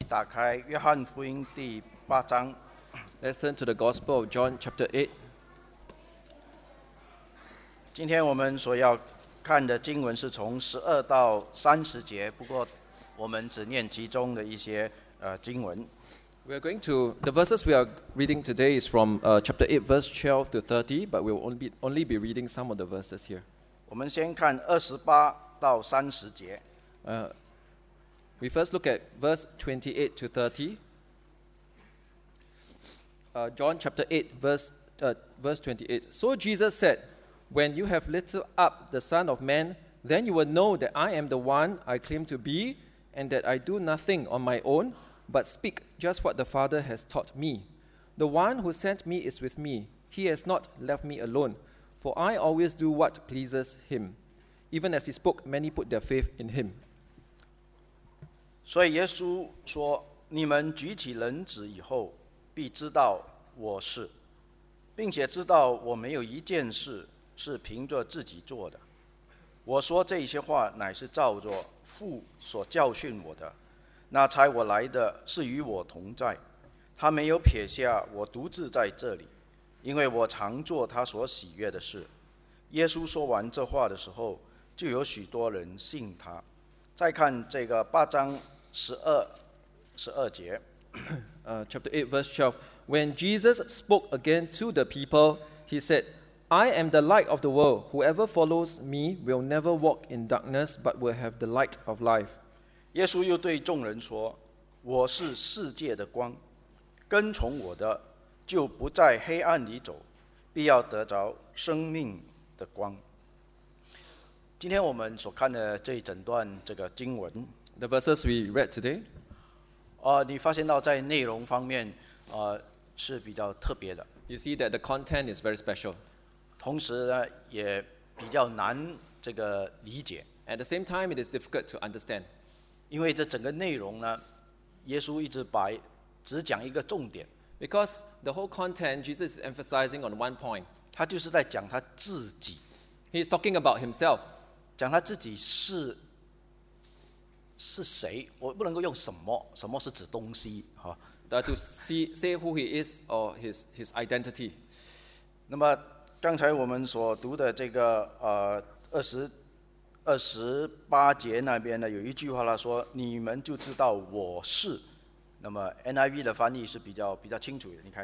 打开约翰福音第8章。 Let's turn to the Gospel of John, chapter 8. 今天我们所要看的经文是从12到30节，不过我们只念其中的一些经文。 We are going to, the verses we are reading today is from chapter 8, verse 12 to 30, but we will only be reading some of the verses here. 我们先看28到30节。 We first look at verse 28 to 30. John chapter 8, verse 28. So Jesus said, "When you have lifted up the Son of Man, then you will know that I am the one I claim to be, and that I do nothing on my own, but speak just what the Father has taught me. The one who sent me is with me. He has not left me alone, for I always do what pleases him." Even as he spoke, many put their faith in him. 所以耶稣说：“你们举起人子以后，必知道我是，并且知道我没有一件事是凭着自己做的。我说这些话，乃是照着父所教训我的。那差我来的是与我同在，他没有撇下我独自在这里，因为我常做他所喜悦的事。”耶稣说完这话的时候，就有许多人信他。再看这个8章12节。 Chapter 8, verse 12. When Jesus spoke again to the people, he said, "I am the light of the world. Whoever follows me will never walk in darkness, but will have the light of life." 耶稣又对众人说：“我是世界的光，跟从我的，就不在黑暗里走，必要得着生命的光。”今天我们所看的这一整段这个经文， The verses we read today, 你发现到在内容方面，是比较特别的， you see that the content is very special. 同时呢，也比较难这个理解， At the same time, it is difficult to understand. 因为这整个内容呢，耶稣一直只讲一个重点， Because the whole content, Jesus is emphasizing on one point. 他就是在讲他自己， He is talking about himself. 讲他自己是谁。我不能够用什么是指东西哈。 To say who he is or his identity. 那么刚才我们所读的这个28节那边呢，有一句话他说：“你们就知道我是。”那么 NIV 的翻译是比较清楚的，你看。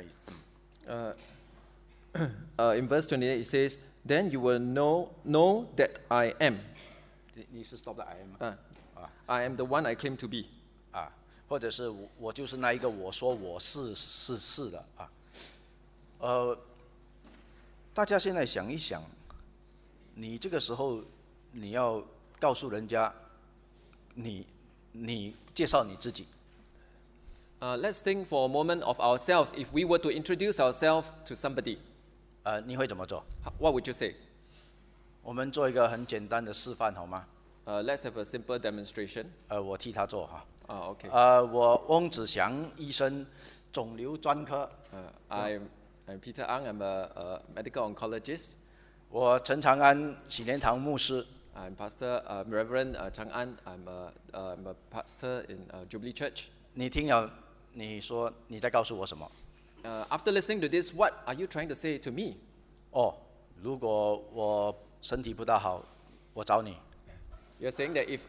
In verse 28, it says, "Then you will know that I am." 你是 stop 的 I am 吗？ I am the one I claim to be. 或者是我就是那一个我说我是的啊。大家现在想一想，你这个时候你要告诉人家，你介绍你自己。 Let's think for a moment of ourselves. If we were to introduce ourselves to somebody, 你会怎么做？ what would you say? 我们做一个很简单的示范好吗？ Let's have a simple demonstration. 我替他做哈。 Okay. 我翁子祥医生，肿瘤专科。 I'm Peter Ang. I'm a medical oncologist. 我陈长安喜莲堂牧师。 I'm Pastor Reverend Chang An. I'm a pastor in Jubilee Church. 你听了，你说你在告诉我什么？ After listening to this, what are you trying to say to me? 如果我身体不大好，我找你。 You're saying that if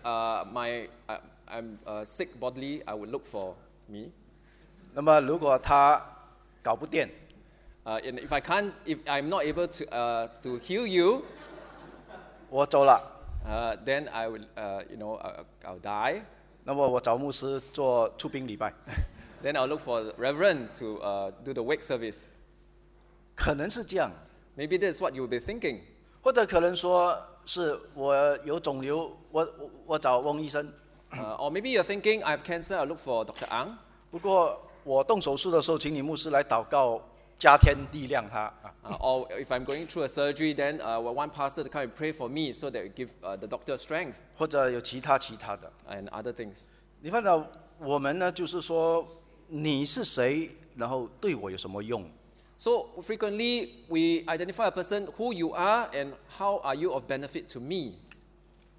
I'm sick bodily, I would look for me. 那么如果他搞不定， And if I'm not able to heal you, 我走了。 then I will, I'll die. 那么我找牧师做出殡礼拜。 Then I'll look for the Reverend to do the wake service. 可能是这样， Maybe that's what you'll be thinking. 或者可能说是我有肿瘤，我找翁医生。 Or maybe you're thinking, I have cancer, I'll look for Dr. Ang. 不过我动手术的时候，请你牧师来祷告，加添力量他。 Or if I'm going through a surgery, then I want pastor to come and pray for me so that we give the doctor strength 或者有其他的。 and other things. 你看到我们呢，就是说你是谁，然后对我有什么用？ So frequently we identify a person who you are and how are you of benefit to me.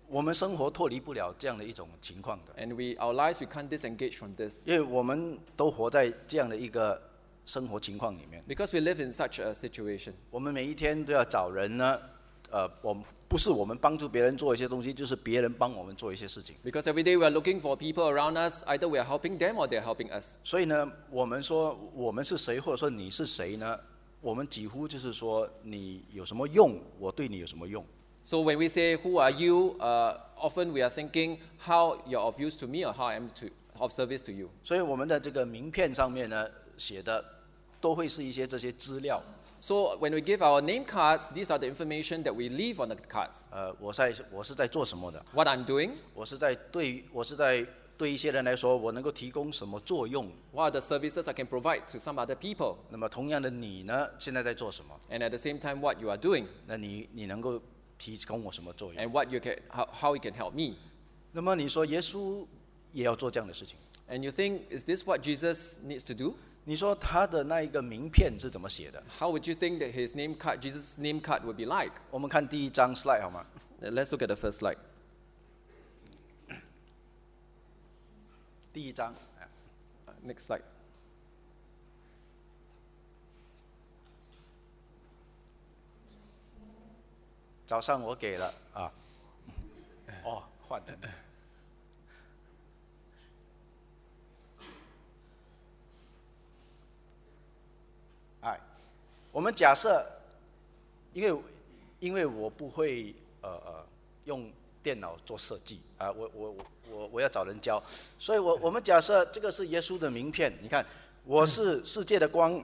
我们生活脱离不了这样的一种情况的， And our lives, we can't disengage from this. 因为我们都活在这样的一个生活情况里面。 Because we live in such a situation. 我们每一天都要找人呢，不是我们帮助别人做一些东西，就是别人帮我们做一些事情。 Because every day we are looking for people around us, either we are helping them or they are helping us. 所以呢，我们说我们是谁，或者说你是谁呢？我们几乎就是说你有什么用，我对你有什么用。 So when we say, who are you? Often we are thinking how you're of use to me or how I am of service to you. 所以我们的这个名片上面呢写的都会是一些这些资料。 So when we give our name cards, these are the information that we leave on the cards. 我是在做什么的？ What I'm doing, 我是在对一些人来说，我能够提供什么作用？ what are the services I can provide to some other people. 那么同样的你呢，现在在做什么？ And at the same time, what you are doing 那你能够提供我什么作用？ and what you can, how you can help me. 那么你说耶稣也要做这样的事情？ And you think, is this what Jesus needs to do? 你说他的那一个名片是怎么写的？ How would you think that his name card, Jesus' name card would be like? 我们看第一张 slide 好吗？ Let's look at the first slide. 第一张， Next slide. 早上我给了啊，哦，换了。哎，我们假设，因为我不会用电脑做设计啊，我要找人教，所以我们假设这个是耶稣的名片，你看，我是世界的光，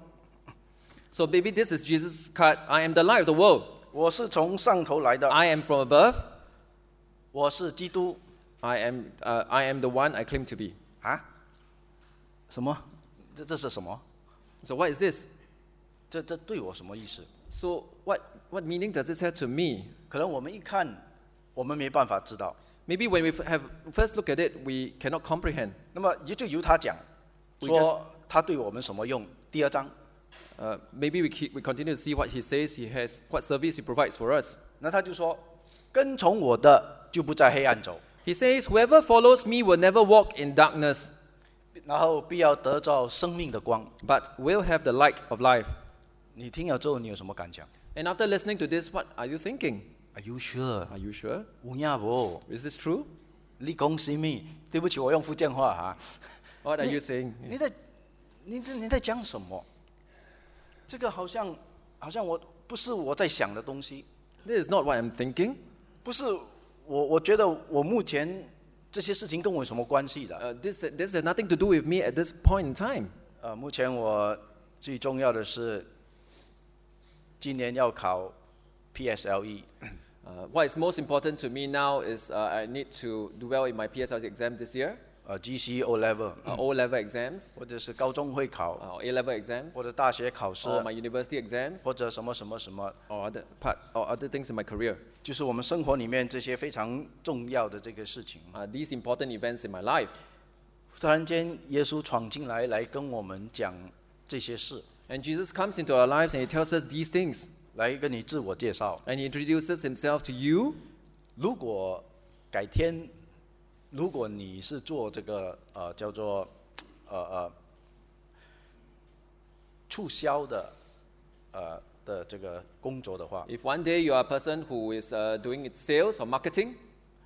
So maybe this is Jesus' card. I am the light of the world. 我是从上头来的， I am from above. 我是基督 I am the one I claim to be. 啊？什么？这是什么？ So what is this? 这对我什么意思？ So what meaning does this have to me? 可能我们一看，我们没办法知道。 Maybe when we have first look at it, we cannot comprehend. 那么也就由他讲， We 说他对我们什么用？第二章， Maybe we continue to see what he says. He has what service he provides for us. 那他就说，跟从我的就不在黑暗走， He says, "Whoever follows me will never walk in darkness, 然后必要得着生命的光。 but will have the light of life." 你听了之后，你有什么感想 And after listening to this, what are you thinking? ？Are you sure？ Are you sure? 有影无？ Is this true? 你讲什么？对不起，我用福建话哈。 What are you saying? 你在讲什么？这个好像我不是我在想的东西， This is not what I'm thinking. 不是我觉得我目前这些事情跟我有什么关系的？ This has nothing to do with me at this point in time. 目前我最重要的是，今年要考 PSLE， What is most important to me now is I need to do well in my PSLE exam this year, GCE O Level， O-level exams, 或者是高中会考， A-level exams, 或者大学考试， or my university exams, 或者什么什么什么， or other things in my career. 就是我们生活里面这些非常重要的这个事情。 These important events in my life. 突然间，耶稣闯进来跟我们讲这些事， And Jesus comes into our lives and he tells us these things. 来跟你自我介绍。 And he introduces himself to you. 如果改天，如果你是做这个叫做促销的这个工作的话， If one day you are a person who is doing sales or marketing,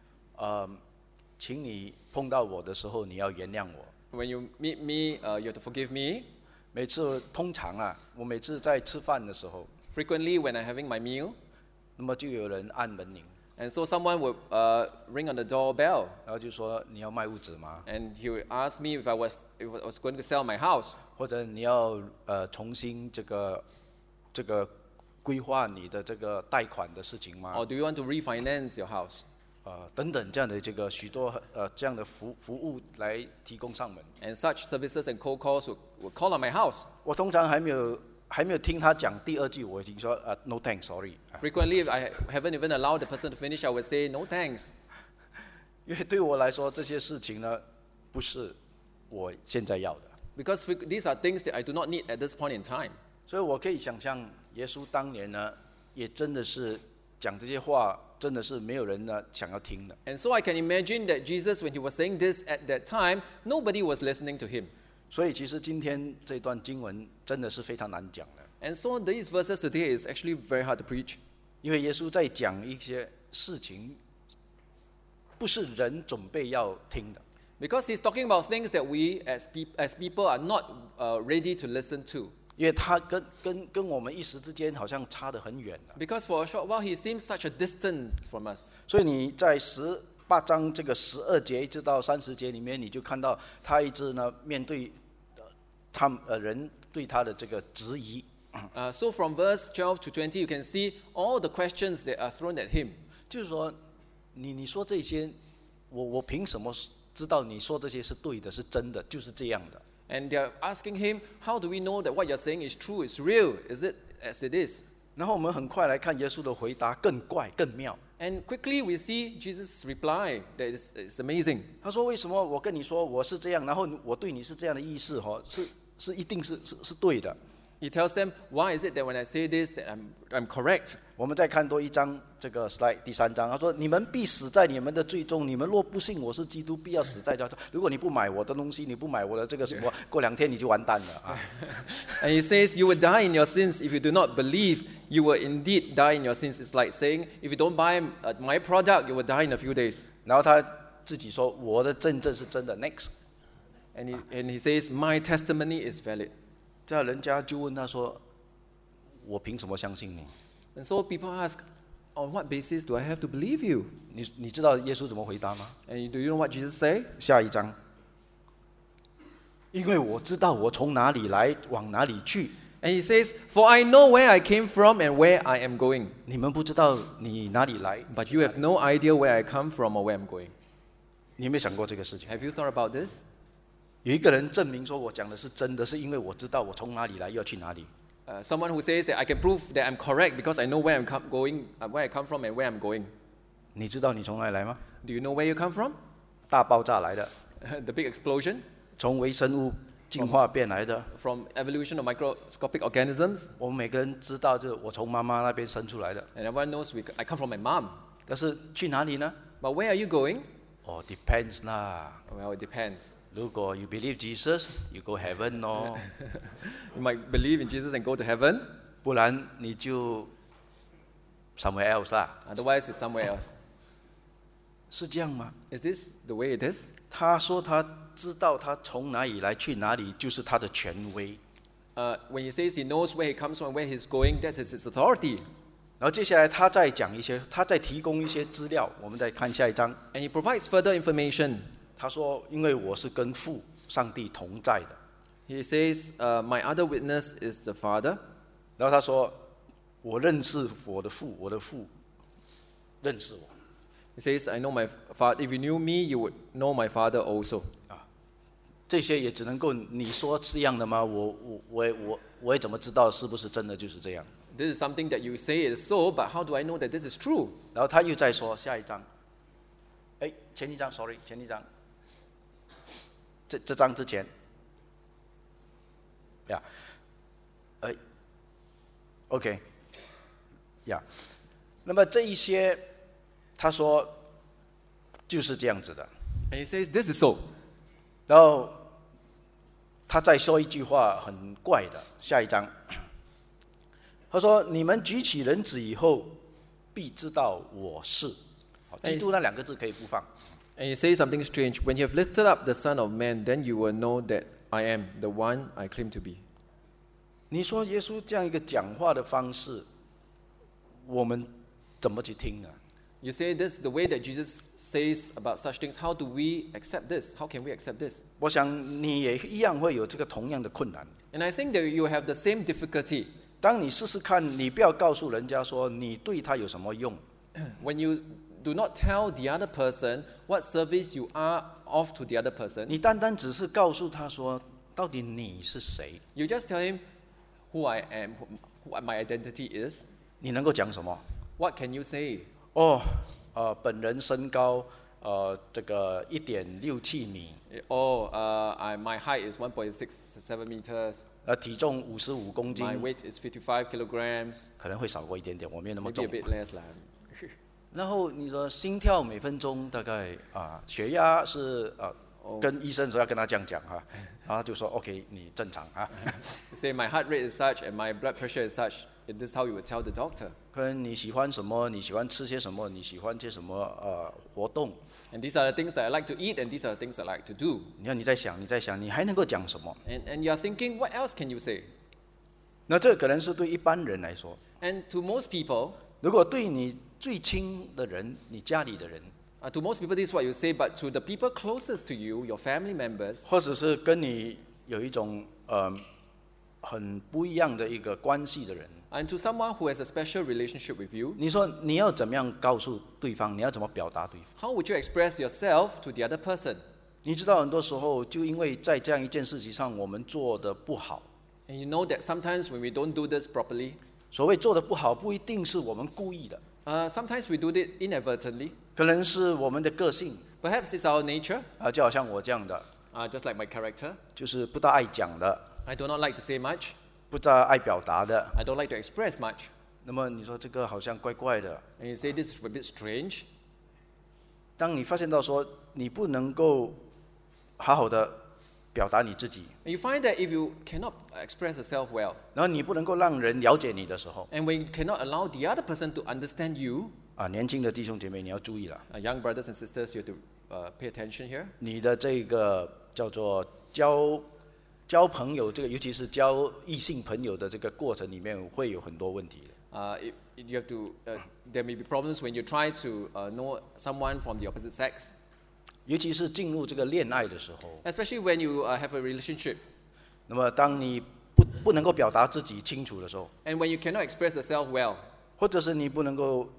请你碰到我的时候，你要原谅我。 when you meet me, you have to forgive me. 通常啊，我每次在吃饭的时候， Frequently when I'm having my meal, 那么就有人按门铃， and so someone would ring on the doorbell, 然后就说你要卖屋子吗？ and he would ask me if I was going to sell my house, 或者你要重新这个规划你的这个贷款的事情吗？ or do you want to refinance your house? 等等这样的许多这样的服务来提供上门。 And such services and cold calls would call on my house. 我通常还没有听他讲第二句，我已经说no thanks sorry， Frequently, if I haven't even allowed the person to finish, I would say no thanks. 因为对我来说这些事情呢，不是我现在要的， Because these are things that I do not need at this point in time. 所以我可以想象耶稣当年呢，也真的是讲这些话真的是没有人呢想要听的。 And so I can imagine that Jesus, when he was saying this at that time, nobody was listening to him. 所以其实今天这段经文真的是非常难讲的， And so these verses today is actually very hard to preach. 因为耶稣在讲一些事情，不是人准备要听的。 Because he's talking about things that we as people are not ready to listen to. 因为他跟我们一时之间好像差得很远的。 Because for a short while he seems such a distance from us. 所以你在18章这个12节一直到30节里面，你就看到他一直呢面对人对他的这个质疑。 So from verse 12 to 20, you can see all the questions that are thrown at him. 就是说，你说这些，我凭什么知道你说这些是对的，是真的，就是这样的？ And they're asking him, how do we know that what you're saying is true, is real? Is it as it is? 然后我们很快来看耶稣的回答，更怪更妙。 And quickly we see Jesus' reply that is amazing. 他说：“为什么我跟你说我是这样，然后我对你是这样的意思？是一定是对的。” He tells them, why is it that when I say this, that I'm correct? 我们再看多一章，这个 slide 第3章，他说：“你们必死在你们的罪中，你们若不信我是基督，必要死在这。如果你不买我的东西，你不买我的这个什么，过2天你就完蛋了啊！” And he says, you will die in your sins if you do not believe. You will indeed die in your sins. It's like saying, if you don't buy my product, you will die in a few days. 然后他自己说：“我的见证是真的。” Next， And he says, my testimony is valid. 这样人家就问他说：“我凭什么相信你？” And so people ask, on what basis do I have to believe you? 你知道耶稣怎么回答吗？ And do you know what Jesus say? 下一章，因为我知道我从哪里来，往哪里去。 And he says, for I know where I came from and where I am going. 你们不知道你哪里来， But you have no idea where I come from or where I'm going. 你有没有想过这个事情？ Have you thought about this? 有一个人证明说我讲的是真的，是因为我知道我从哪里来，要去哪里。 Someone who says that I can prove that I'm correct because I know where where I come from and where I'm going. 你知道你从哪里来吗？ Do you know where you come from? 大爆炸来的， The big explosion 从微生物进化变来的。 from evolution of microscopic organisms. 我们每个人知道，就是我从妈妈那边生出来的。 And everyone knows I come from my mom. 但是去哪里呢？ But where are you going? 哦 ，depends 啦。 Well, it depends. 如果 you believe Jesus, you go heaven 哦， You might believe in Jesus and go to heaven. 不然你就 somewhere else 啦。 Otherwise, it's somewhere else. 是这样吗？ Is this the way it is? 他说他知道他从哪里来去哪里，就是他的权威。 When he says he knows where he comes from and where he's going, that is his authority. 然后接下来他再讲一些，他再提供一些资料。我们再看下一章。 And he provides further information. 他说：“因为我是跟父上帝同在的。” He says, my other witness is the Father. 然后他说：“我认识我的父，我的父认识我。” He says, I know my Father. If you knew me, you would know my Father also. 这些也只能够你说是一样的吗？我也怎么知道是不是真的就是这样？ This is something that you say is so, but how do I know that this is true? 然后他又再说下一章，前一章 ，sorry， 前一章，这章之前，呀，OK， 呀，那么这一些，他说就是这样子的。 And he says, this is so. 然后他再说一句话很怪的，下一章，他说：“你们举起人子以后，必知道我是。”基督那2个字可以不放。 And he says something strange. When you have lifted up the Son of Man, then you will know that I am the one I claim to be. 你说耶稣这样一个讲话的方式，我们怎么去听呢？ You say this, the way that Jesus says about such things, how do we accept this? How can we accept this? 我想你也一样会有这个同样的困难。 And I think that you have the same difficulty. 当你试试看，你不要告诉人家说你对他有什么用， When you do not tell the other person what service you are of to the other person, 你单单只是告诉他说，到底你是谁？ you just tell him who I am, what my identity is. 你能够讲什么？ What can you say? 本人身高这个1.67米， My height is 1.67 meters. 体重55公斤， My weight is 55 kilograms. 可能会少过一点点，我没有那么 Maybe 重 a。bit less. 然后你说心跳每分钟大概血压是跟医生说要跟他这样讲哈，然后就说 OK 你正常啊。 Say my heart rate is such and my blood pressure is such. And this is how you would tell the doctor. 可能你喜欢什么，你喜欢吃些什么，你喜欢些什么活动。 And these are the things that I like to eat, and these are the things I like to do. 你看你在想，你还能够讲什么？ And you're thinking, what else can you say? 那这可能是对一般人来说， And to most people, 如果对你最亲的人，你家里的人， to most people this is what you say, but to the people closest to you, your family members, 或者是跟你有一种很不一样的一个关系的人， and to someone who has a special relationship with you, 你说你要怎么样告诉对方？你要怎么表达对方？ how would you express yourself to the other person? 你知道很多时候就因为在这样一件事情上我们做的不好， And you know that sometimes when we don't do this properly, 所谓做的不好不一定是我们故意的， sometimes we do it inadvertently. 可能是我们的个性 Perhaps it's our nature, 就好像我这样的， just like my character. 就是不大爱讲的， I do not like to say much. 不大爱表达的。 I don't like to express much. 那么你说这个好像怪怪的。 And you say this is a bit strange. 当你发现到说你不能够好好的表达你自己， And you find that if you cannot express yourself well, 然后你不能够让人了解你的时候， and when you cannot allow the other person to understand you, 年轻的弟兄姐妹你要注意了， young brothers and sisters, you have to pay attention here. 你的这个叫做交朋友，这个尤其是交异性朋友的这个过程里面会有很多问题的。 You have to. There may be problems when you try to know someone from the opposite sex, 尤其是进入这个恋爱的时候， especially when you have a relationship. 那么当你不能够表达自己清楚的时候， And when you cannot express yourself well, 或者是你不能够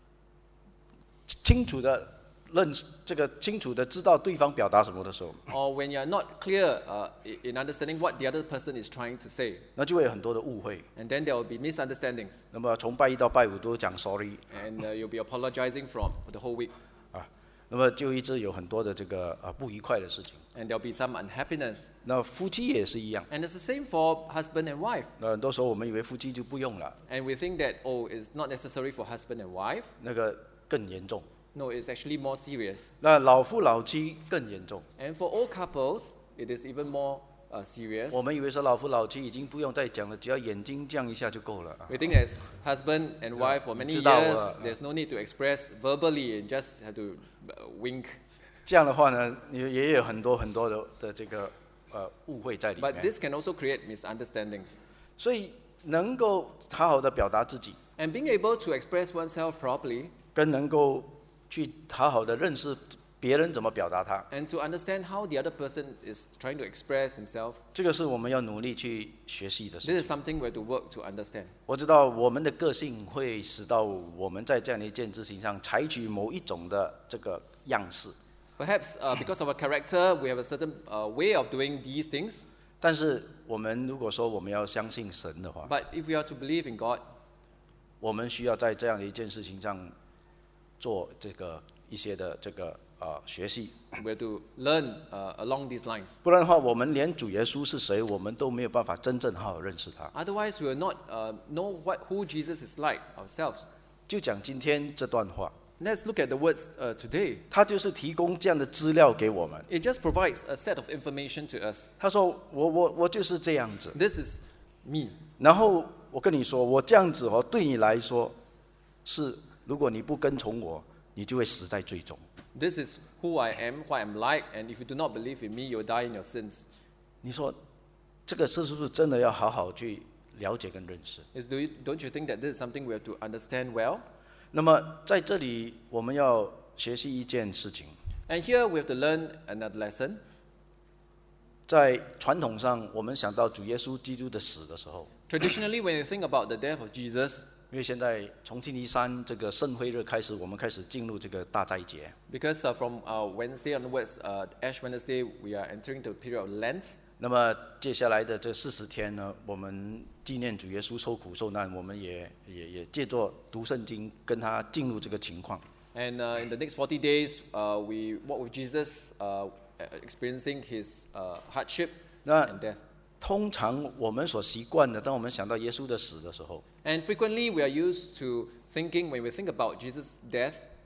清楚的认识清楚的知道对方表达什么的时候， or when you are not clear in understanding what the other person is trying to say, 那就会有很多的误会。 and then there will be misunderstandings, 那么从拜一到拜五都讲 sorry and you'll be apologizing from the whole week, 那么就一直有很多的这个不愉快的事情。 and there'll be some unhappiness. 那夫妻也是一样， And it's the same for husband and wife. 那很多时候我们以为夫妻就不用了， And we think that, oh, it's not necessary for husband and wife. 那个更严重。 No, it's actually more serious. 那老夫老妻更严重。 And for old couples, it is even more serious. 我们以为说老夫老妻已经不用再讲了，只要眼睛这样一下就够了。 We think as husband and wife for many 知道 years, 了。 there's no need to express verbally and just have to wink. 这样的话呢，也有很多的这个误会在里 But 面。 this can also create misunderstandings. 所以能够好好的表达自己， And being able to express oneself properly 跟能够去好好的认识别人怎么表达他， and to understand how the other person is trying to express himself, 这个是我们要努力去学习的事 this 情。 is something we have to work to understand. 我知道我们的个性会使到我们在这样的一件事情上采取某一种的这个样式， Perhaps because of our character, we have a certain way of doing these things. 但是我们如果说我们要相信神的话， But if we are to believe in God, 我们需要在这样的一件事情上做这个一些的这个学习， we have to learn along these lines. 不然的话，我们连主耶稣是谁，我们都没有办法真正好好认识他。 Otherwise, we will not know who Jesus is like ourselves. 就讲今天这段话， Let's look at the words today. 他就是提供这样的资料给我们。 It just provides a set of information to us. 他说我就是这样子， This is me. 然后我跟你说，我这样子对你来说是，如果你不跟从我，你就会死在罪中。 This is who I am, what I'm like, and if you do not believe in me, you'll die in your sins. 你说这个是不是真的要好好去了解跟认识？ Don't you think that this is something we have to understand well? 那么在这里我们要学习一件事情， And here we have to learn another lesson. 在传统上，我们想到主耶稣基督的死的时候， Traditionally, when you think about the death of Jesus, 因为现在从星期三这个圣灰日开始，我们开始进入这个大斋节。 because from Wednesday onwards, Ash Wednesday, we are entering the period of Lent. 那么接下来的这40天呢，我们纪念主耶稣受苦受难，我们也借着读圣经，跟他进入这个情况。 And in the next 40 days, we walk with Jesus, experiencing his hardship 那 and death. 通常我们所习惯的，当我们想到耶稣的死的时候， And frequently, we are used to thinking, when we think about Jesus' death,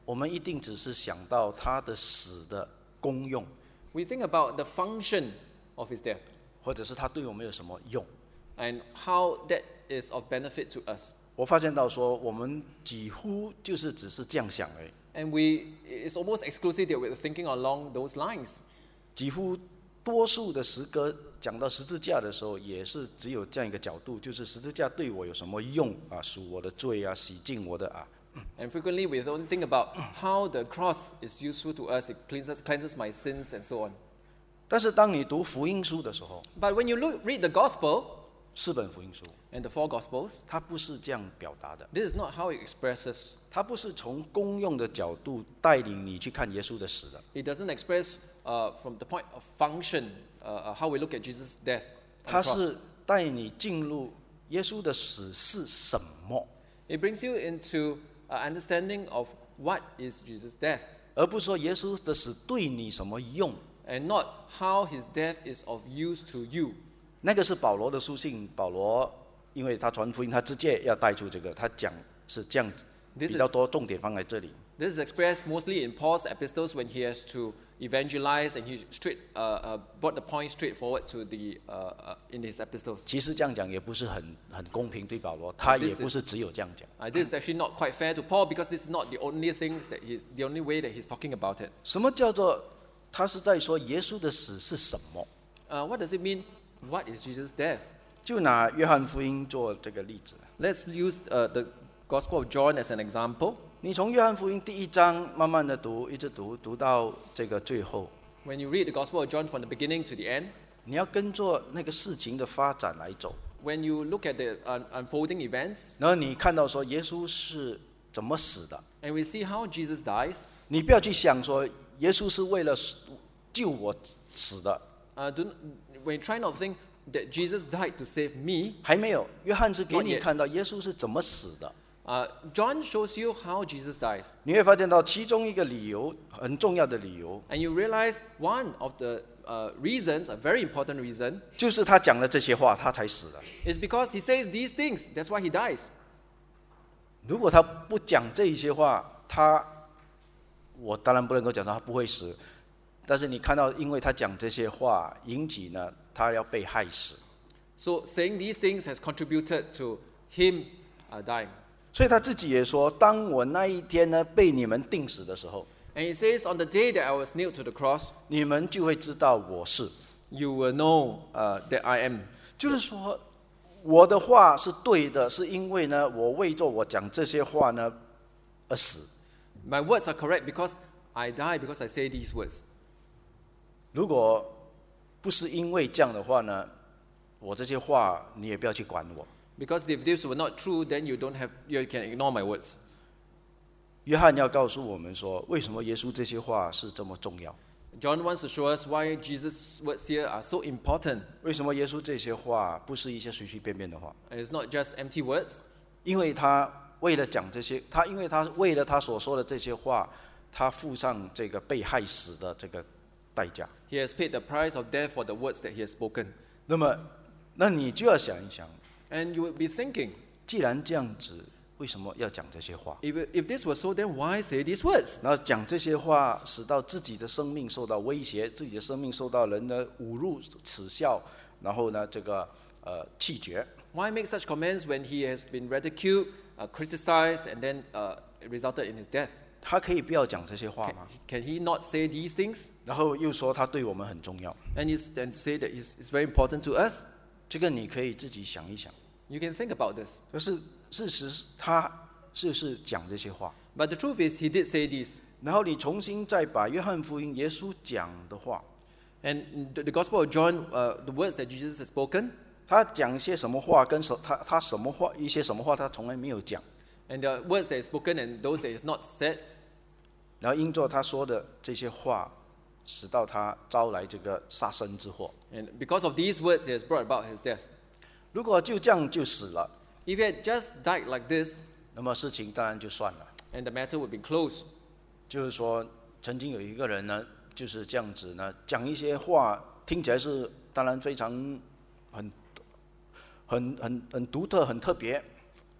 我们一定只是想到他的死的功用， We think about the function of his death 或者是他对我们有什么用。 and how that is of benefit to us. 我发现到说，我们几乎就是只是这样想而已， And it's almost exclusive that we're thinking along those lines. 几乎多数的诗歌讲到十字架的时候，也是只有这样一个角度，就是十字架对我有什么用啊？赎我的罪啊，洗净我的啊。 And frequently we don't think about how the cross is useful to us. It cleanses my sins and so on. 但是当你读福音书的时候， But when you read the gospel 4本福音书， and the 4 gospels, 它不是这样表达的， this is not how it expresses. 它不是从功用的角度带领你去看耶稣的死的， It doesn't express from the point of function how we look at Jesus' death. on the 它 cross. 是带你进入耶稣的死是什么， It brings you into understanding of what is Jesus' death, 而不是说耶稣的死对你什么用。 and not how his death is of use to you. 那个是保罗的书信，保罗因为他传福音，他直接要带出这个，他讲是这样子， This 比较 is- 多重点放在这里。 This is expressed mostly in Paul's epistles when he has to evangelize and he brought the point straight forward to in his epistles. 其实这样讲也不是很公平对保罗，他也不是只有这样讲。 This is actually not quite fair to Paul because this is not the only the only way that he's talking about it. 什么叫做他是在说耶稣的死是什么？ What does it mean? What is Jesus' death? 就拿约翰福音做这个例子。 Let's use the Gospel of John as an example. 你从约翰福音第1章慢慢的读，一直读到这个最后， When you read the Gospel of John from the beginning to the end, 你要跟着那个事情的发展来走。 when you look at the unfolding events, 然后你看到说耶稣是怎么死的， and we see how Jesus dies, 你不要去想说耶稣是为了救我死的， when you try not to think that Jesus died to save me, 还没有。约翰是给 Not 你 yet. 看到耶稣是怎么死的， John shows you how Jesus dies. 你会发现到其中一个理由很重要的理由， And you realize one of the reasons, a very important reason, 就是他讲了这些话，他才死的。 is because he says these things. That's why he dies. 如果他不讲这一些话，我当然不能够讲说他不会死，但是你看到，因为他讲这些话，引起呢他要被害死， So saying these things has contributed to him dying. 所以他自己也说，当我那一天呢被你们钉死的时候， And he says, on the day that I was nailed to the cross, 你们就会知道我是。 you will know that I am. 就是说，我的话是对的，是因为呢，我为着我讲这些话呢而死。 My words are correct because I die because I say these words. 如果不是因为这样的话呢，我这些话你也不要去管我。 Because if this were not true, then you can ignore my words. 约翰要告诉我们说，为什么耶稣这些话是这么重要？ John wants to show us why Jesus' words here are so important. 为什么耶稣这些话不是一些随随便便的话？ And it's not just empty words. 因为他为了讲这些，因为他为了他所说的这些话，他付上这个被害死的这个代价。 He has paid the price of death for the words that he has spoken. 那么，那你就要想一想， And you would be thinking, 既然这样子，为什么要讲这些话？ if this was so, then why say these words? 然后讲这些话，使到自己的生命受到威胁，自己的生命受到人的侮辱、耻笑，然后呢，这个弃绝。 Why make such comments when he has been ridiculed, criticized, and then it resulted in his death? 他可以不要讲这些话吗？ Can he not say these things? 然后又说他对我们很重要， And say that it's very important to us? 这个你可以自己想一想。 You can think about this. 可是事实他是讲这些话， But the truth is, he did say this. 然后你重新再把约翰福音耶稣讲的话， And the Gospel of John, the words that Jesus has spoken, 他讲一些什么话，跟他什么话，一些什么话他从来没有讲， and the words that he has spoken and those that he has not said, 然后因着他说的这些话，使到他招来这个杀身之祸。 and because of these words, he has brought about his death. 如果就这样就死了， If he had just died like this, 那么事情当然就算了。 and the matter would be closed. 就是说，曾经有一个人呢，就是这样子呢，讲一些话，听起来是当然非常很独特、很特别。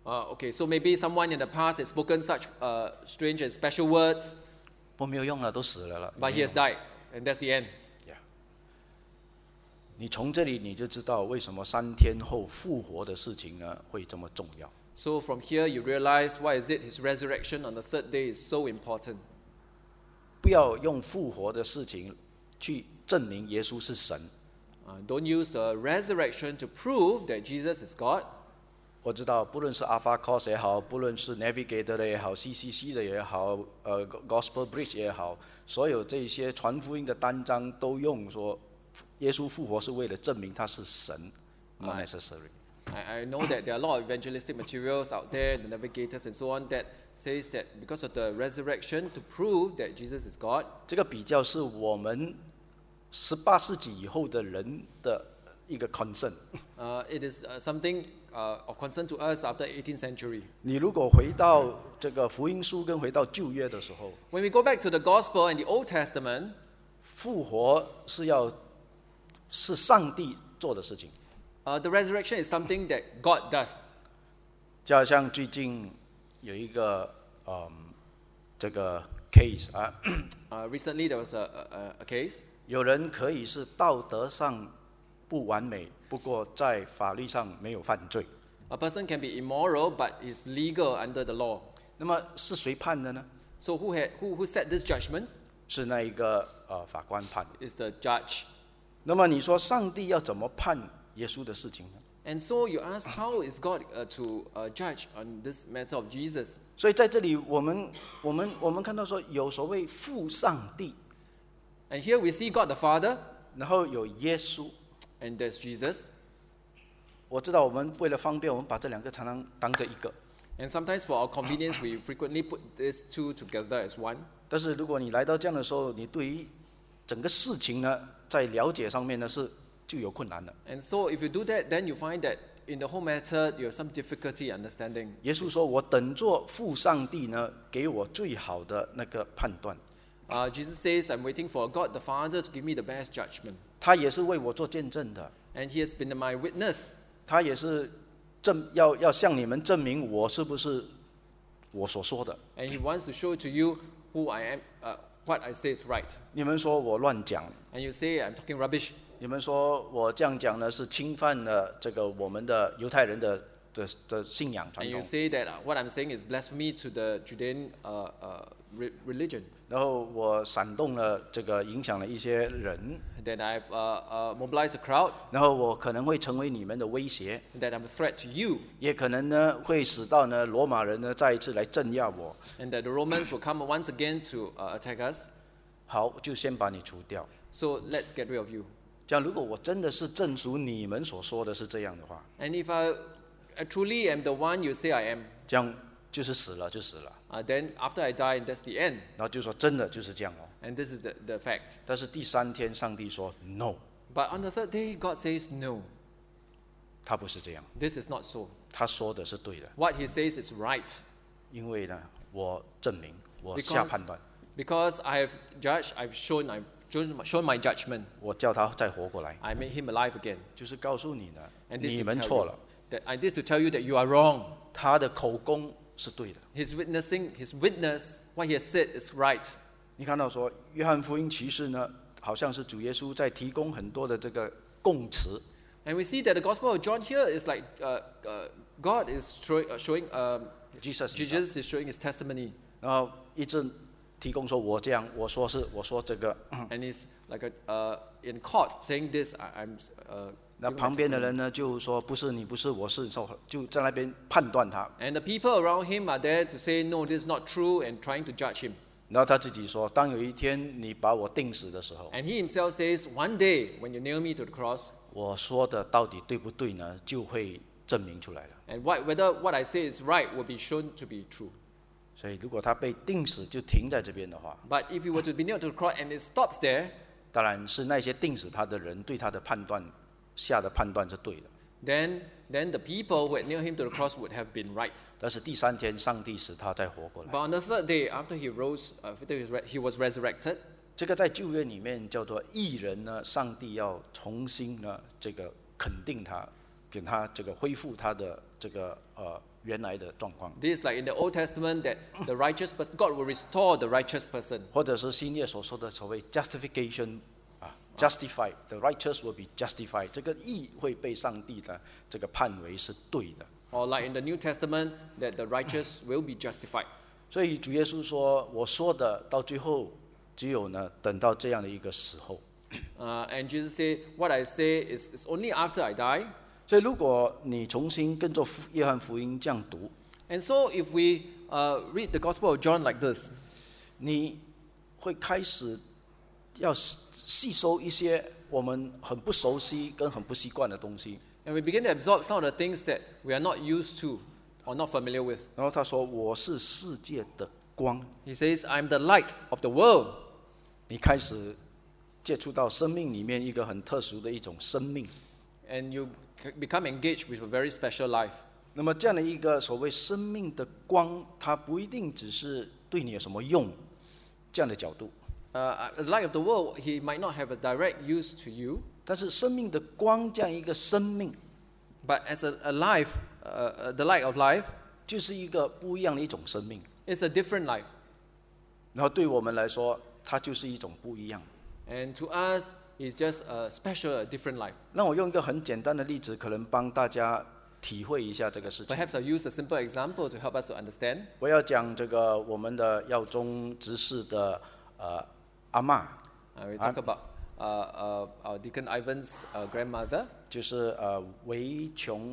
Okay, so maybe someone in the past has spoken such strange and special words, 不没有用了，都死了了。 but he has died, and that's the end. 你从这里你就知道为什么3天后复活的事情呢会这么重要。 So from here you realize why is it his resurrection on the third day is so important. 不要用复活的事情去证明耶稣是神。 Don't use the resurrection to prove that Jesus is God. 我知道，不论是 Alpha Course 也好，不论是 Navigator 的也好 ，CCC 的也好，Gospel Bridge 也好，所有这些传福音的单章都用说，耶稣复活是为了证明他是神 ，not necessary。 I know that there are a lot of evangelistic materials out there, the navigators and so on, that says that because of the resurrection to prove that Jesus is God. 这个比较是我们18世纪以后的人的一个 concern。 It is something of concern to us after 18th century. 你如果回到这个福音书跟回到旧约的时候， When we go back to the gospel and the Old Testament, 复活是上帝做的事情。 the resurrection is something that God does. 就好像最近有一个这个 case 啊， Recently there was a case. 有人可以是道德上不完美，不过在法律上没有犯罪。 A person can be immoral but is legal under the law. 那么是谁判的呢？ So who set this judgment? 是那一个法官判的。 Is the judge. 那么你说上帝要怎么判耶稣的事情呢？ And so you ask, how is God to judge on this matter of Jesus? 所以在这里我们看到说有所谓父上帝， And here we see God the Father, 然后有耶稣。 and there's Jesus. 我知道我们为了方便，我们把这两个常常当着一个。 And sometimes for our convenience, we frequently put these two together as one. 但是如果你来到这样的时候，你对于整个事情呢，在了解上面呢就有困难了。 And so if you do that, then you find that in the whole matter, you have some difficulty understanding. 耶稣说：“我等做父上帝呢，给我最好的那个判断。 Jesus says, I'm waiting for God the Father to give me the best judgment. 他也是为我做见证的， And he has been my witness. 他也是要向你们证明我是不是我所说的。 And he wants to show to you who I am, what I say is right. 你们说我乱讲， And you say, I'm talking rubbish. 你们说我这样讲呢是侵犯了这个我们的犹太人的信仰传 And you 统。 say that what I'm saying is blasphemy to the Judean religion. 然后我煽动了这个影响了一些人， That I've mobilized a crowd. 然后我可能会成为你们的威胁。” That I'm a threat to you. 也可能呢会使到呢罗马人呢再一次来镇压我。 And that the Romans will come once again to attack us. 好，就先把你除掉。 So let's get rid of you. 这样，如果我真的是正属你们所说的是这样的话， And if I truly am the one you say I am, 这样就是死了就死了。 then after I die, that's the end. 然后就说真的就是这样哦。 And this is the fact. 但是第3天，上帝说 no， But on the third day, God says no. 他不是这样， This is not so. 他说的是对的， What he says is right. 因为呢，我证明，我下判断， Because I have judged, I've shown my judgment. 我叫他再活过来， I made him alive again. 就是告诉你呢， And this 你 to 们 tell 错 you 了， that I this to tell you that you are wrong. 他的口供是对的。 His witness, what he has said is right. 你看到说，约翰福音启示呢，好像是主耶稣在提供很多的这个供词， And we see that the Gospel of John here is like God is showing, Jesus Jesus is showing his testimony. 然后一直提供说我这样，我说这个， And he's like in court saying this, I'm 那 giving my 旁边的 testimony. 人呢就说不是你不是我是，就在那边判断他， And the people around him are there to say, no, this is not true, and trying to judge him. 然后他自己说，当有一天你把我钉死的时候， And he himself says, one day when you nail me to the cross, 我说的到底对不对呢？就会证明出来了。 and whether what I say is right will be shown to be true. 所以如果他被钉死就停在这边的话， But if he were to be nailed to the cross and it stops there, 当然是那些钉死他的人对他的判断下的判断是对的。 then the people who had nailed him to the cross would have been right. 但是第3天，上帝使他再活过来。 But on the third day, after he rose, after he was resurrected, 这个在旧约里面叫做义人呢，上帝要重新呢这个肯定他，给他这个恢复他的这个原来的状况， This is like in the Old Testament that the righteous person, God will restore the righteous person. 或者是新约所说的所谓 justification ，justify the righteous will be justified， 这个义会被上帝的这个判为是对的。 Or like in the New Testament that the righteous will be justified. 所以主耶稣说，我说的到最后，只有呢等到这样的一个时候。 And Jesus said, what I say is only after I die. 所以如果你重新跟着约翰福音这样读， And so if we read the Gospel of John like this, 你会开始要吸收一些我们很不熟悉跟很不习惯的东西。 and we begin to absorb some of the things that we are not used to or not familiar with. 然后他说：“我是世界的光。” He says, I'm the light of the world. 你开始接触到生命里面一个很特殊的一种生命。 And you become engaged with a very special life. 那么这样的一个所谓生命的光，它不一定只是对你有什么用这样的角度， The light of the world, he might not have a direct use to you, 但是生命的光这样一个生命， but as a life, the light of life, 就是一个不一样的一种生命。 is a different life. 然后对我们来说，它就是一种不一样。 And to us, it's just a special, a different life. 让我用一个很简单的例子，可能帮大家体会一下这个事情。 Perhaps I'll use a simple example to help us to understand. 我要讲这个我们的耀中执事的阿嬷， We talk about our Deacon Ivan's grandmother. 就是韦琼，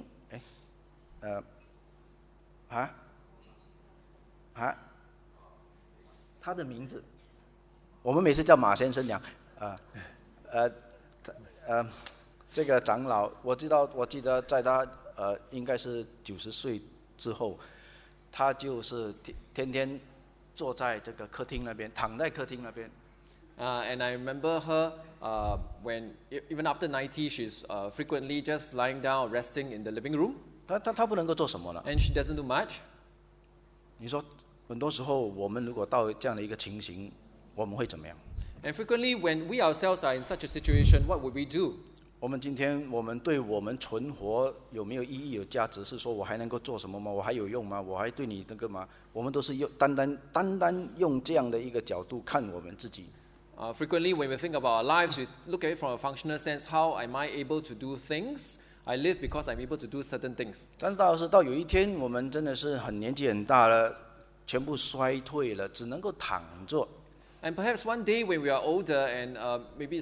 他的名字，我们每次叫马先生讲，这个长老，我记得在他应该是90岁之后，他就是天天坐在这个客厅那边，躺在客厅那边。 And I remember her when, even after 90, she's frequently just lying down, resting in the living room. 他不能够做什么了？ And she doesn't do much. 你说，很多时候我们如果到这样的一个情形，我们会怎么样？ And frequently, when we ourselves are in such a situation, what would we do? 我们今天我们对我们存活有没有意义、有价值？是说我还能够做什么吗？我还有用吗？我还对你那个吗？我们都是单单用这样的一个角度看我们自己。 Frequently, when we think about our lives, we look at it from a functional sense. How am I able to do things? I live because I'm able to do certain things. 但是到有一天，我们真的是年纪很大了，全部衰退了，只能够躺着。 And perhaps one day when we are older and maybe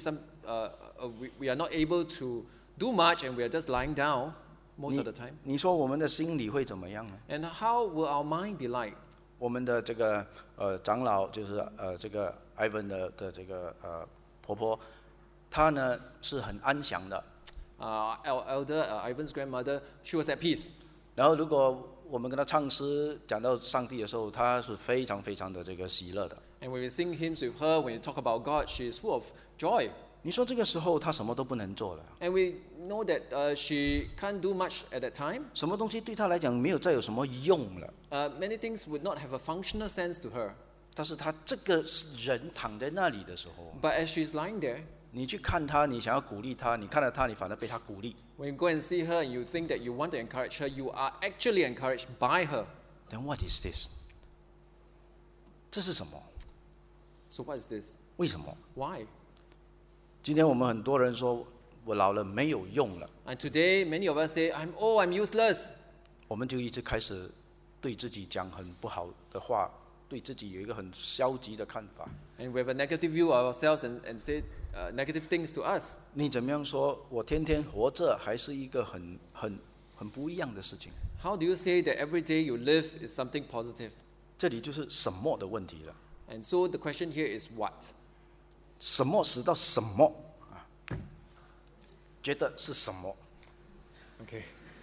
we are not able to do much and we are just lying down most of the time. 你说我们的心里会怎么样呢？ And how will our mind be like? 我们的这个长老就是这个 Ivan 的这个婆婆，她呢是很安详的。 Our elder, Ivan's grandmother, she was at peace. 然后如果我们跟她唱诗讲到上帝的时候，她是非常非常的这个喜乐的。 And when we sing hymns with her, when we talk about God, she is full of joy. 你说这个时候她什么都不能做了， And we know that she can't do much at that time. 什么东西对她来讲没有再有什么用了。 Many things would not have a functional sense to her. 但是她这个人躺在那里的时候， But as she's lying there, 你去看她，你想要鼓励她，你看到她，你反而被她鼓励。 when you go and see her and you think that you want to encourage her, you are actually encouraged by her. Then what is this？ 这是什么？ So what is this? 为什么？ Why? 今天我们很多人说，我老了没有用了， And today, many of us say, I'm useless. 我们就一直开始对自己讲很不好的话，对自己有一个很消极的看法。 And we have a negative view of ourselves and say negative things to us. 你怎么样说？我天天活着还是一个很不一样的事情。 How do you say that every day you live is something positive? 这里就是什么的问题了。 And so the question here is what? 什么使到什么啊？觉得是什么？ Okay.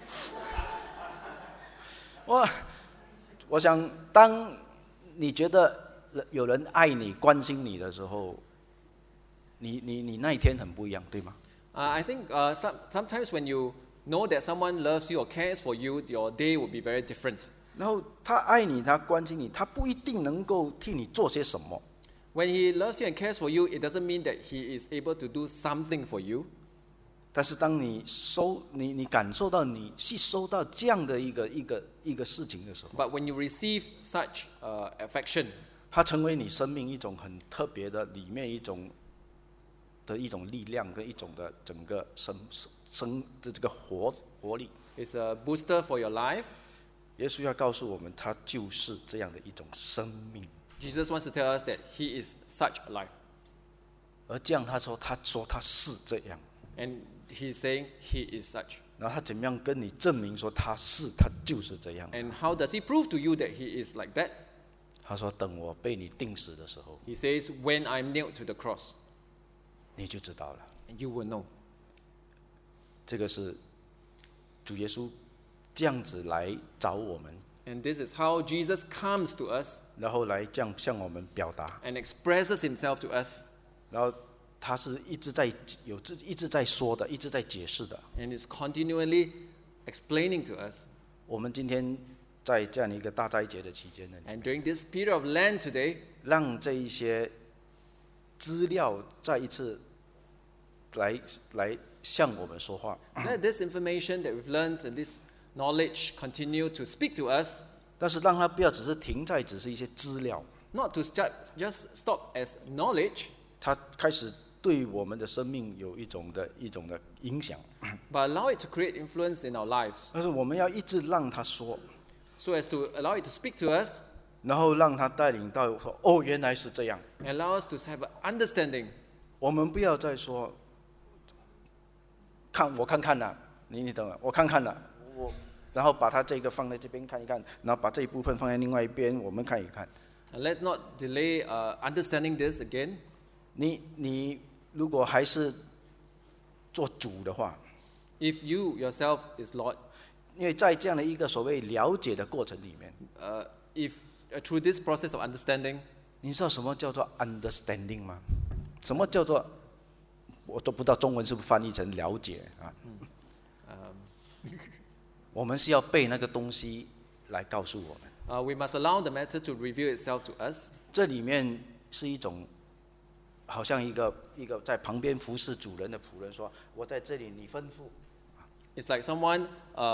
我想，当你觉得有人爱你、关心你的时候，你那一天很不一样，对吗？ I think sometimes when you know that someone loves you or cares for you, your day will be very different. 然后他爱你，他关心你，他不一定能够替你做些什么。 When he loves you and cares for you, it doesn't mean that he is able to do something for you. 但是当你感受到你吸收到这样的一个事情的时候， But when you receive such affection, 它成为你生命一种很特别的里面一种力量跟一种的整个生的这个活力。 it's a booster for your life. 耶稣要告诉我们，他就是这样的一种生命。 Jesus wants to tell us that he is such a life. 而这样他说他是这样， And he's saying he is such. 然后他怎么样跟你证明说他就是这样？ And how does he prove to you that he is like that? 他说等我被你钉死的时候， He says, when I'm nailed to the cross, 你就知道了。 and you will know. 这个是主耶稣这样子来找我们， And this is how Jesus comes to us 然后来这样向我们表达， and expresses himself to us. 然后他是一直在说的，一直在解释的。 And is continually explaining to us. 我们今天在这样的一个大斋节的期间呢， And during this period of Lent today, 让这一些资料再一次来向我们说话。 let this information that we've learned and this knowledge continue to speak to us, 但是让它不要只是停在只是一些资料， not to just stop as knowledge, 它开始对我们的生命有一种的影响。 but allow it to create influence in our lives, 但是我们要一直让他说， so as to allow it to speak to us 然后让他带领到说哦，原来是这样。 and allow us to have an understanding. 我们不要再说，我看看呐、你等了，我看看了，然后把它这个放在这边看一看，然后把这一部分放在另外一边，我们看一看。 And let's not delay understanding this again. 你如果还是做主的话， If you yourself is Lord, 因为在这样的一个所谓了解的过程里面， if through this process of understanding, 你知道什么叫做 understanding 吗？什么叫做？我都不知道中文是不是翻译成了解啊？我们是要背那个东西来告诉我们。 we must allow the matter to reveal itself to us. 这里面是一种，好像一个在旁边服侍主人的仆人说：“我在这里，你吩咐。” It's like someone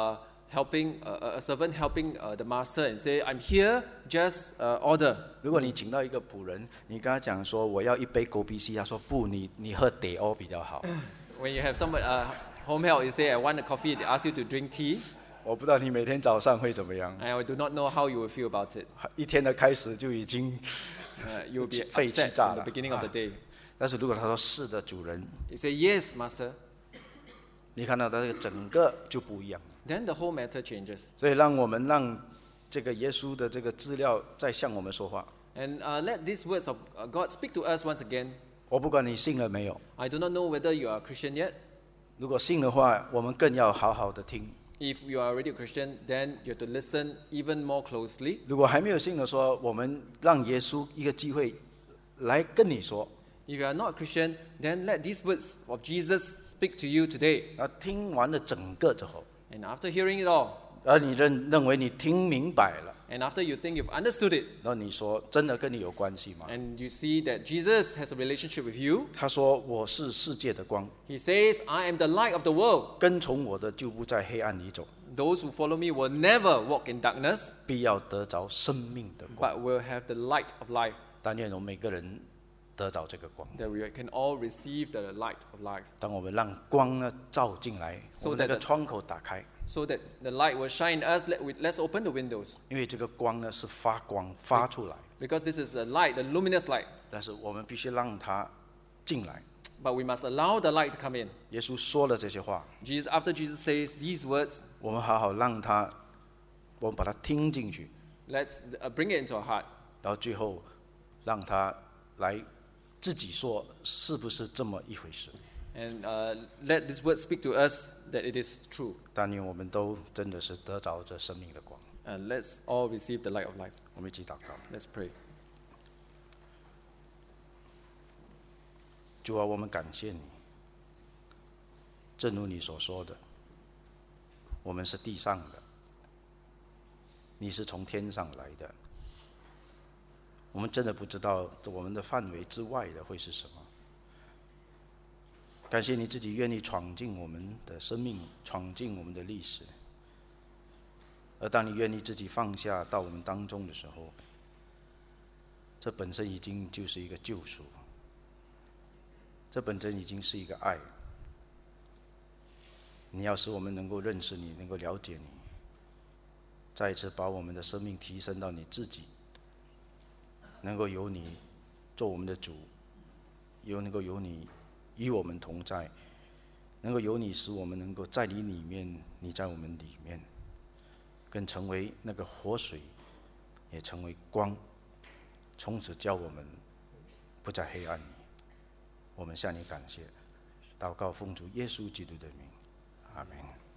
helping a servant helping the master and say, "I'm here, just order." 如果你请到一个仆人，你跟他讲说我要一杯枸杞西，他说不，你喝得欧比较好。 When you have someone home help, you say, "I want a coffee." They ask you to drink tea. 我不知道你每天早上会怎么样， And I do not know how you will feel about it. 一天的开始就已经， You will be 废气 upset 炸 from 了。 the beginning of the day. 但是如果他说是的，主人， You say, "Yes, master." 你看到他这个整个就不一样。 Then the whole matter changes. 所以让这个耶稣的这个资料再向我们说话。 And let these words of God speak to us once again. 我不管你信了没有， I do not know whether you are a Christian yet. 如果信的话，我们更要好好的听。 If you are already a Christian, then you have to listen even more closely. 如果还没有信的说，我们让耶稣一个机会来跟你说。 If you are not a Christian, then let these words of Jesus speak to you today. 那听完了整个之后， And after hearing it all, 而你认为你听明白了， and after you think you've understood it, 然后你说真的跟你有关系吗？ and you see that Jesus has a relationship with you, 他说我是世界的光， he says, "I am the light of the world. 跟从我的就不在黑暗里走， Those who follow me will never walk in darkness, 必要得着生命的光。 but will have the light of life." 但愿我们每个人得着这个光。 That we can all receive the light of life, 当我们让光呢照进来， So 我们那 that 个 the- 窗口打开， so that the light will shine us. Let's open the windows, 因为这个光呢是发光发出来， because this is a light, the luminous light. 但是我们必须让它进来。 But we must allow the light to come in. 耶稣说了这些话， After Jesus says these words, 我们好好让他，我们把它听进去， let's bring it into our heart. 到最后让他来自己说是不是这么一回事。 And let these words speak to us that it is true. 但愿我们都真的是得着这生命的光。 And let's all receive the light of life. 我们一起祷告。 Let's pray. 主啊，我们感谢你，正如你所说的，我们是地上的，你是从天上来的。我们真的不知道我们的范围之外的会是什么， 感谢你自己愿意闯进我们的生命，闯进我们的历史。而当你愿意自己放下到我们当中的时候，这本身已经就是一个救赎，这本身已经是一个爱。你要使我们能够认识你，能够了解你，再一次把我们的生命提升到你自己，能够有你做我们的主，能够有你与我们同在，能够有你使我们能够在你里面，你在我们里面，更成为那个活水，也成为光，从此叫我们不在黑暗里。我们向你感谢，祷告奉主耶稣基督的名，阿门。